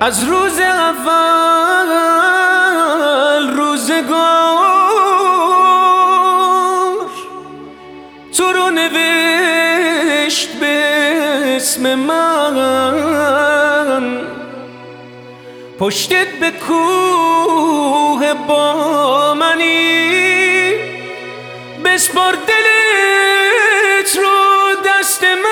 از روز اول روزگار تو رو نوشت به اسم من، پشتت به کوه با منی، بسپار دلت رو دست من.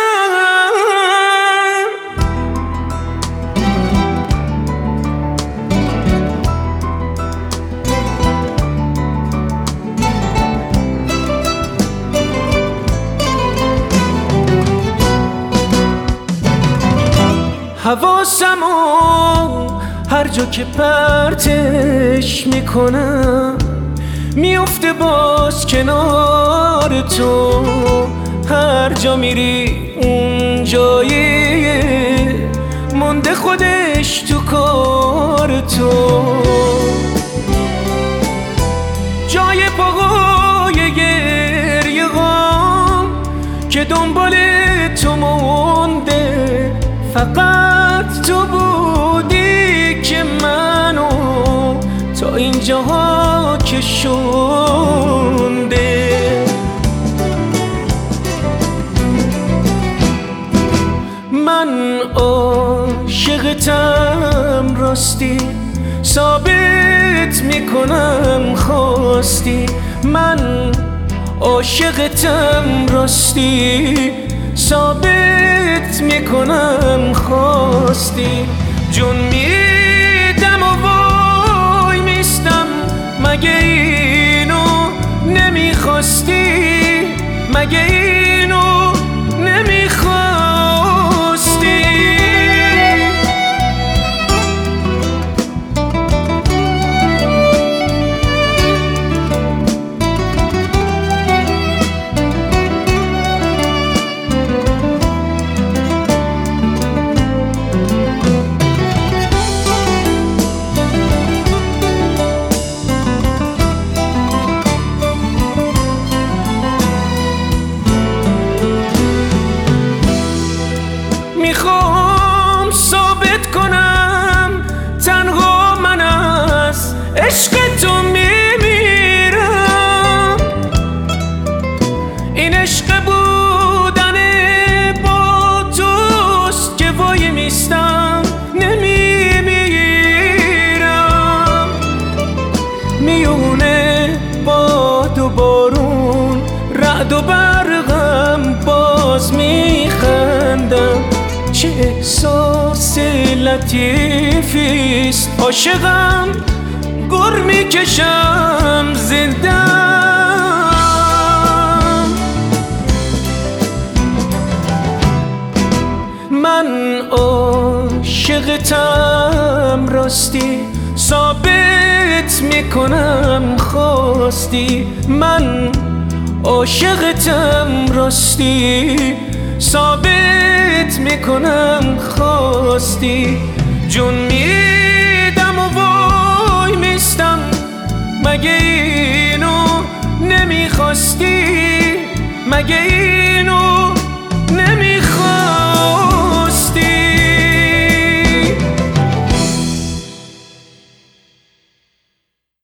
حواسمو هر جا که پرتش میکنم میفته باز کنار تو، هر جا میری اون جایی مونده خودش تو کار تو، جای پاهای گریه غم که دنبال تو مونده، فقط تو بودی که منو تا اینجاها کشونده. من عاشقتم راستی، ثابت میکنم خواستی. من عاشقتم راستی، ثابت میکنم خواستی. جون میدم و وای میستم، مگه اینو نمیخواستی؟ مگه اینو نمیخواستی؟ میخوام ثابت کنم تنها من از عشق تو میمیرم، این عشق بودن با توست که وای میستم نمیمیرم. میونه باد و بارون رعد و برقم باز میخندم، چه احساس لطیفیست عاشقم گر میکشم زندم. من عاشقتم راستی، ثابت میکنم خواستی. من عاشقتم راستی، ثابت میکنم خواستی. جون میدم و وای میستم، مگه اینو نمیخواستی؟ مگه اینو